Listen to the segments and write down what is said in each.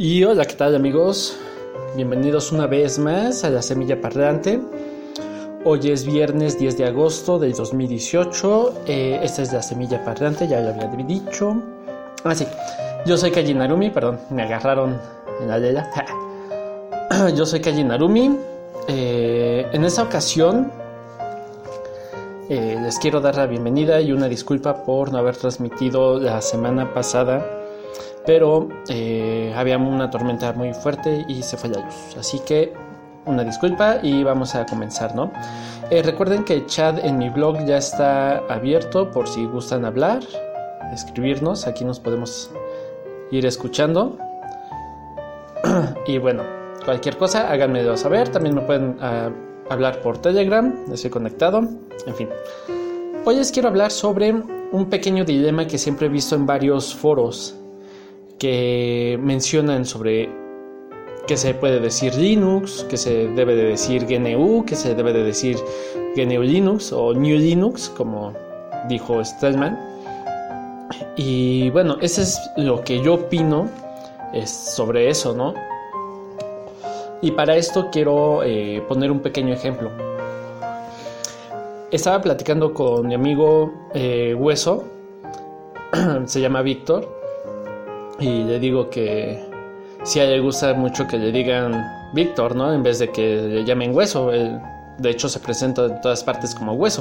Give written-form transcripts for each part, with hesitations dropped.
Y hola, ¿qué tal amigos? Bienvenidos una vez más a La Semilla Parlante. Hoy es viernes 10 de agosto del 2018. Esta es La Semilla Parlante, ya lo había dicho. Sí, yo soy Kaji Narumi, perdón, me agarraron en la lela. Yo soy Kaji Narumi. En esta ocasión les quiero dar la bienvenida y una disculpa por no haber transmitido la semana pasada, pero había una tormenta muy fuerte y se fue la luz, así que una disculpa y vamos a comenzar, ¿no? Recuerden que el chat en mi blog ya está abierto por si gustan hablar, escribirnos, aquí nos podemos ir escuchando. Y bueno, cualquier cosa háganmelo saber, también me pueden hablar por Telegram, estoy conectado, en fin. Hoy les quiero hablar sobre un pequeño dilema que siempre he visto en varios foros que mencionan sobre que se puede decir Linux, que se debe de decir GNU, que se debe de decir GNU Linux o New Linux, como dijo Stallman. Y bueno, eso es lo que yo opino sobre eso, ¿no? Y para esto quiero poner un pequeño ejemplo. Estaba platicando con mi amigo Hueso, se llama Víctor, y le digo que si a él le gusta mucho que le digan Víctor, ¿no? En vez de que le llamen Hueso. Él, de hecho, se presenta en todas partes como Hueso.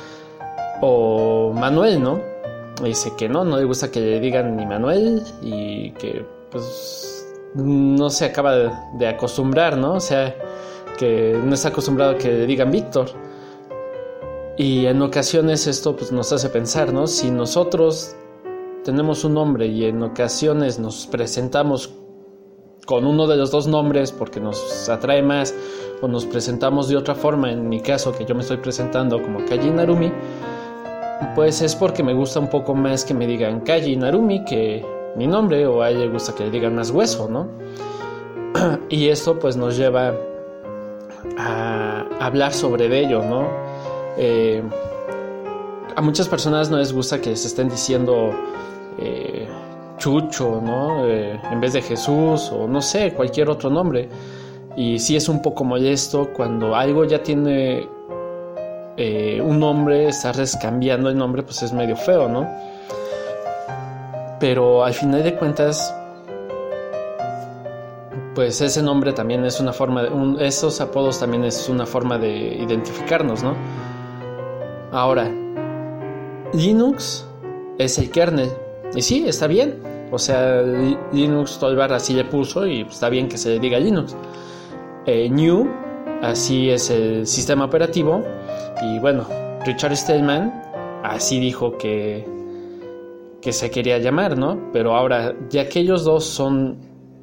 O Manuel, ¿no? Y dice que no le gusta que le digan ni Manuel y que pues no se acaba de acostumbrar, ¿no? O sea, que no está acostumbrado a que le digan Víctor. Y en ocasiones esto pues nos hace pensar, ¿no? Si nosotros tenemos un nombre y en ocasiones nos presentamos con uno de los dos nombres porque nos atrae más, o nos presentamos de otra forma, en mi caso que yo me estoy presentando como Kaji Narumi, pues es porque me gusta un poco más que me digan Kaji Narumi que mi nombre, o a él le gusta que le digan más Hueso, ¿no? Y esto pues nos lleva a hablar sobre ello, ¿no? A muchas personas no les gusta que se estén diciendo Chucho, ¿no? En vez de Jesús, o no sé, cualquier otro nombre. Y sí es un poco molesto cuando algo ya tiene un nombre, estarles cambiando el nombre, pues es medio feo, ¿no? Pero al final de cuentas, pues ese nombre también es una forma esos apodos también es una forma de identificarnos, ¿no? Ahora, Linux es el kernel, y sí, está bien. O sea, Linux Torvald así le puso y está bien que se le diga Linux. New, así es el sistema operativo. Y bueno, Richard Stallman así dijo que se quería llamar, ¿no? Pero ahora, ya que ellos dos son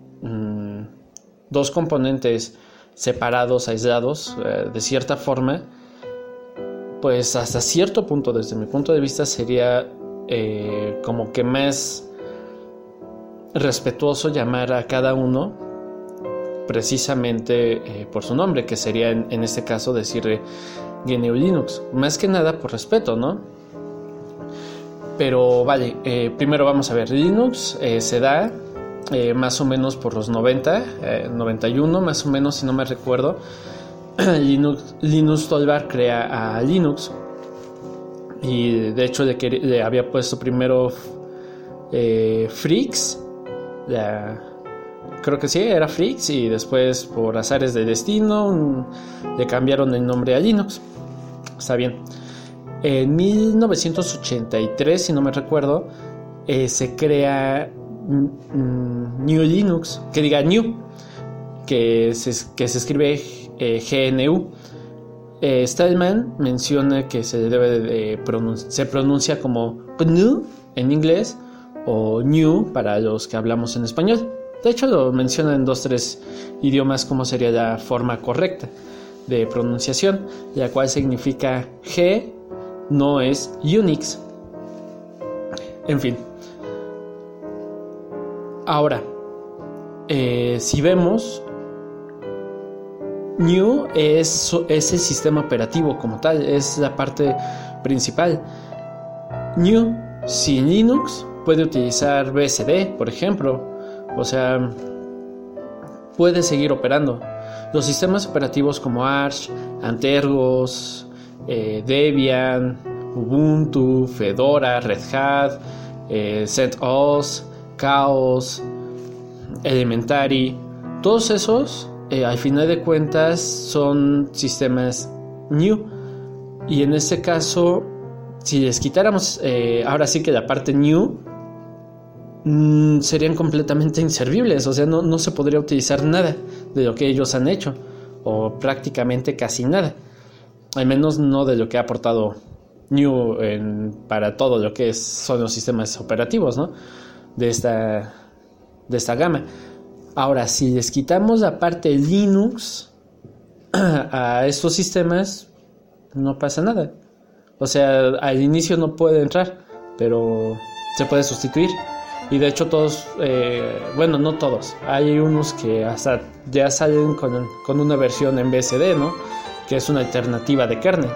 dos componentes separados, aislados, de cierta forma, pues hasta cierto punto, desde mi punto de vista, sería como que más respetuoso llamar a cada uno precisamente por su nombre, que sería en este caso decir GNU Linux, más que nada por respeto, ¿no? Pero vale, primero vamos a ver, Linux se da más o menos por los 91 más o menos, si no me recuerdo. Linus Torvald crea a Linux y de hecho le había puesto primero Frix, creo que sí, era Frix, y después por azares de destino le cambiaron el nombre a Linux. Está bien. En 1983, si no me recuerdo, se crea New Linux, que diga New, que se escribe GNU. Stallman menciona que se debe se pronuncia como GNU en inglés o New para los que hablamos en español. De hecho lo menciona en 2-3 idiomas como sería la forma correcta de pronunciación, la cual significa G no es Unix. En fin. Ahora, si vemos, New es el sistema operativo como tal, es la parte principal. New sin Linux puede utilizar BSD, por ejemplo. O sea, puede seguir operando. Los sistemas operativos como Arch, Antergos, Debian, Ubuntu, Fedora, Red Hat, CentOS, Chaos, Elementary, todos esos al final de cuentas son sistemas new, y en este caso si les quitáramos ahora sí que la parte new, serían completamente inservibles. O sea, no se podría utilizar nada de lo que ellos han hecho, o prácticamente casi nada, al menos no de lo que ha aportado new para todo lo que son los sistemas operativos, ¿no? de esta gama. Ahora, si les quitamos la parte Linux a estos sistemas, no pasa nada. O sea, al inicio no puede entrar, pero se puede sustituir. Y de hecho todos, bueno, no todos, hay unos que hasta ya salen con una versión en BSD, ¿no? Que es una alternativa de kernel.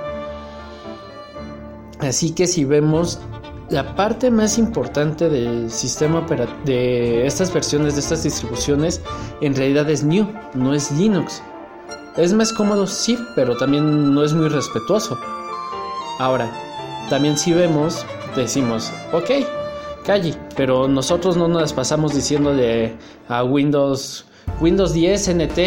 Así que si vemos, la parte más importante del sistema de estas versiones, de estas distribuciones, en realidad es new, no es Linux. Es más cómodo, sí, pero también no es muy respetuoso. Ahora, también si vemos, decimos, ok, calle, pero nosotros no nos pasamos diciéndole a Windows 10 NT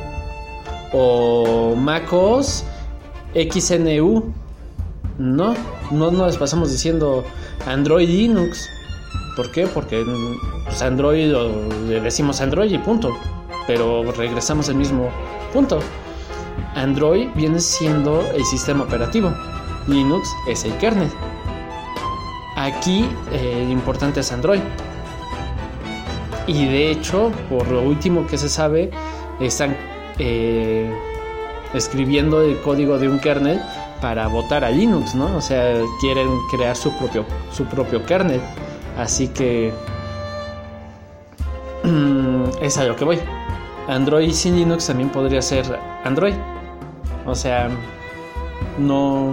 o MacOS XNU. No nos pasamos diciendo Android Linux. ¿Por qué? Porque pues Android, le decimos Android y punto, pero regresamos al mismo punto. Android viene siendo el sistema operativo, Linux es el kernel. Aquí lo importante es Android. Y de hecho, por lo último que se sabe, están escribiendo el código de un kernel para votar a Linux, ¿no? O sea, quieren crear su propio kernel. Así que es a lo que voy. Android sin Linux también podría ser Android. O sea, no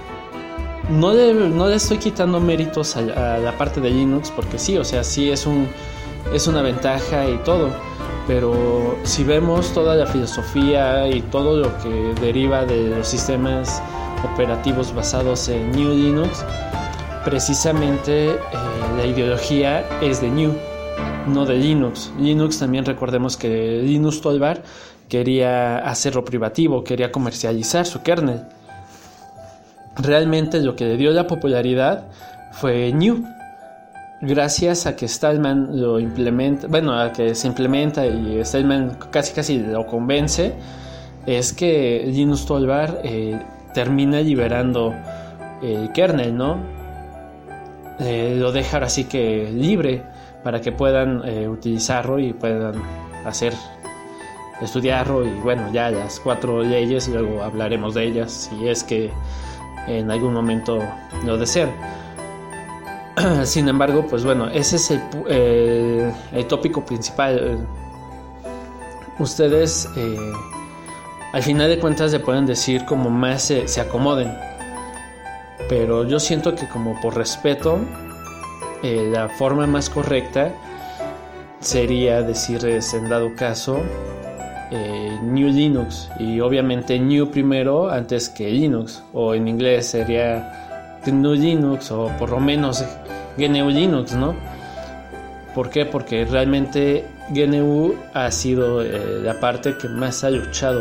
le estoy quitando méritos a la parte de Linux, porque sí, o sea, sí es una ventaja y todo, pero si vemos toda la filosofía y todo lo que deriva de los sistemas operativos basados en New Linux, precisamente la ideología es de New, no de Linux. Linux también, recordemos que Linus Torvalds quería hacerlo privativo, quería comercializar su kernel. Realmente lo que le dio la popularidad fue New, gracias a que Stallman lo implementa, bueno, a que se implementa y Stallman casi lo convence, es que Linus Torvalds termina liberando el kernel, ¿no? Lo deja así que libre para que puedan utilizarlo y puedan estudiarlo, y bueno, ya las 4 leyes, luego hablaremos de ellas si es que en algún momento lo desean. Sin embargo, pues bueno, ese es el tópico principal. Ustedes al final de cuentas le pueden decir como más se acomoden, pero yo siento que como por respeto, la forma más correcta sería decirles, en dado caso, New Linux, y obviamente New primero antes que Linux, o en inglés sería GNU Linux, o por lo menos GNU Linux, ¿no? ¿Por qué? Porque realmente GNU ha sido la parte que más ha luchado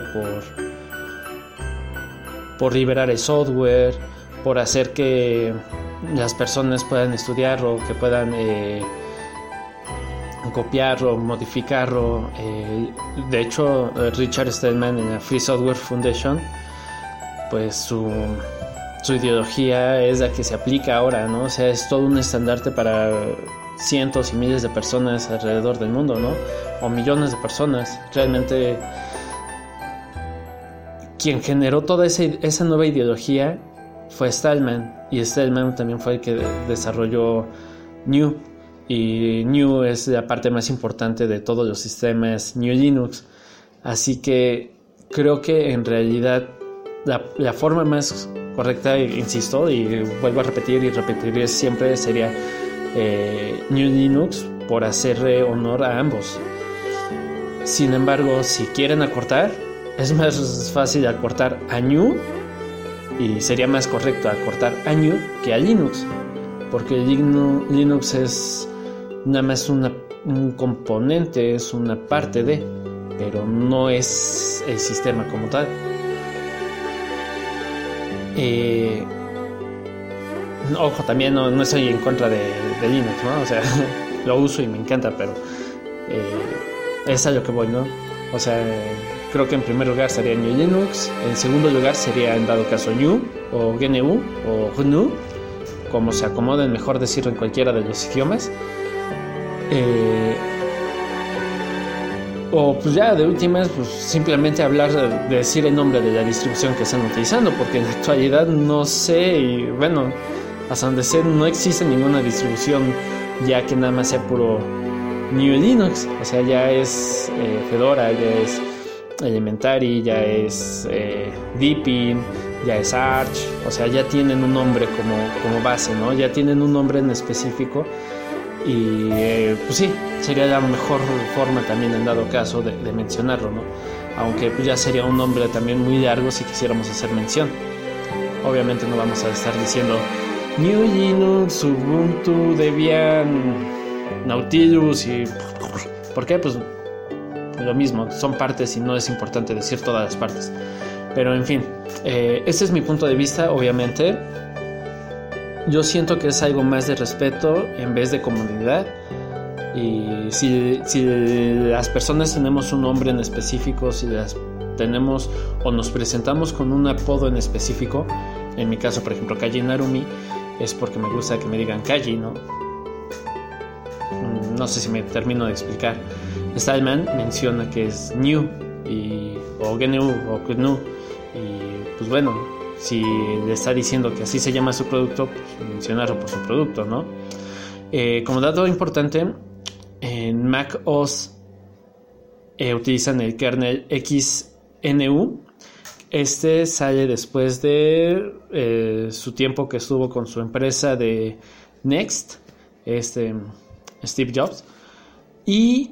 por liberar el software, por hacer que las personas puedan estudiarlo, que puedan copiarlo, modificarlo. De hecho, Richard Stallman en la Free Software Foundation, pues su ideología es la que se aplica ahora, ¿no? O sea, es todo un estandarte para cientos y miles de personas alrededor del mundo, ¿no? O millones de personas. Realmente quien generó toda esa nueva ideología fue Stallman, y Stallman también fue el que desarrolló GNU, y GNU es la parte más importante de todos los sistemas GNU Linux. Así que creo que en realidad la forma más correcta, insisto y vuelvo a repetir y repetiré siempre, sería GNU Linux, por hacerle honor a ambos. Sin embargo, si quieren acortar, es más fácil acortar a GNU y sería más correcto acortar a GNU que a Linux, porque Linux es nada más un componente, es una parte de, pero no es el sistema como tal. Ojo, también no estoy en contra de Linux, ¿no? O sea, lo uso y me encanta, pero es a lo que voy, ¿no? O sea, creo que en primer lugar sería GNU Linux, en segundo lugar sería en dado caso GNU o GNU o GNU, como se acomoden, mejor decirlo en cualquiera de los idiomas. O pues ya de últimas, pues simplemente hablar de decir el nombre de la distribución que están utilizando, porque en la actualidad no sé, y bueno, hasta donde sé no existe ninguna distribución ya que nada más sea puro GNU Linux. O sea, ya es Fedora, ya es Elementary, ya es Deepin, ya es Arch. O sea, ya tienen un nombre como base, ¿no? Ya tienen un nombre en específico. Y pues sí, sería la mejor forma también en dado caso de mencionarlo, ¿no? Aunque pues ya sería un nombre también muy largo si quisiéramos hacer mención. Obviamente no vamos a estar diciendo GNU Linux, Ubuntu, Debian, Nautilus y... ¿Por qué? Pues lo mismo, son partes y no es importante decir todas las partes. Pero en fin, este es mi punto de vista, obviamente. Yo siento que es algo más de respeto en vez de comodidad. Y si las personas tenemos un nombre en específico, si las tenemos o nos presentamos con un apodo en específico, en mi caso por ejemplo Kaji Narumi, es porque me gusta que me digan Kaji, ¿no? No sé si me termino de explicar. Stallman menciona que es GNU o GNU o GNU, y pues bueno, si le está diciendo que así se llama su producto, pues mencionarlo por su producto, ¿no? Como dato importante, en Mac OS utilizan el kernel XNU. Este sale después de su tiempo que estuvo con su empresa de Next, Steve Jobs. Y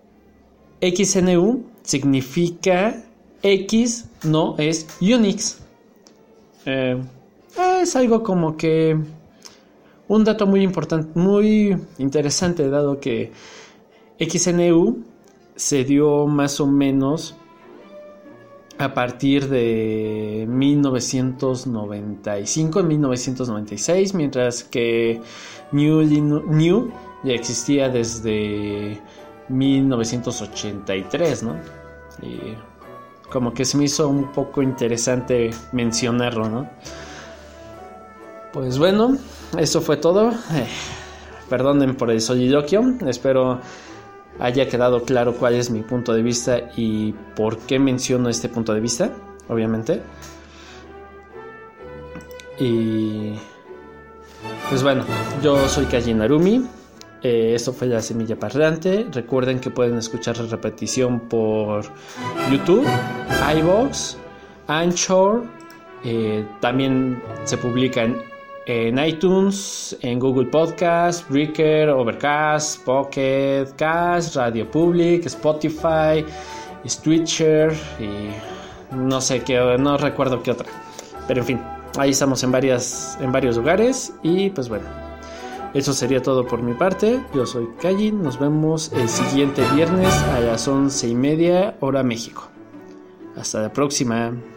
XNU significa X no es Unix. Es algo como que un dato muy importante, muy interesante, dado que XNU se dio más o menos a partir de 1995, en 1996, mientras que GNU ya existía desde 1983, ¿no? Y como que se me hizo un poco interesante mencionarlo, ¿no? Pues bueno, eso fue todo. Perdonen por el soliloquio. Espero haya quedado claro cuál es mi punto de vista y por qué menciono este punto de vista, obviamente. Y pues bueno, yo soy Kaji Narumi. Esto fue La Semilla Parlante. Recuerden que pueden escuchar la repetición por YouTube, iVoox, Anchor. También se publica en iTunes, en Google Podcast, Breaker, Overcast, Pocket Cast, Radio Public, Spotify, Stitcher y no sé qué, no recuerdo qué otra. Pero en fin, ahí estamos en varios lugares y pues bueno. Eso sería todo por mi parte. Yo soy Kaji. Nos vemos el siguiente viernes a las 11:30 hora México. Hasta la próxima.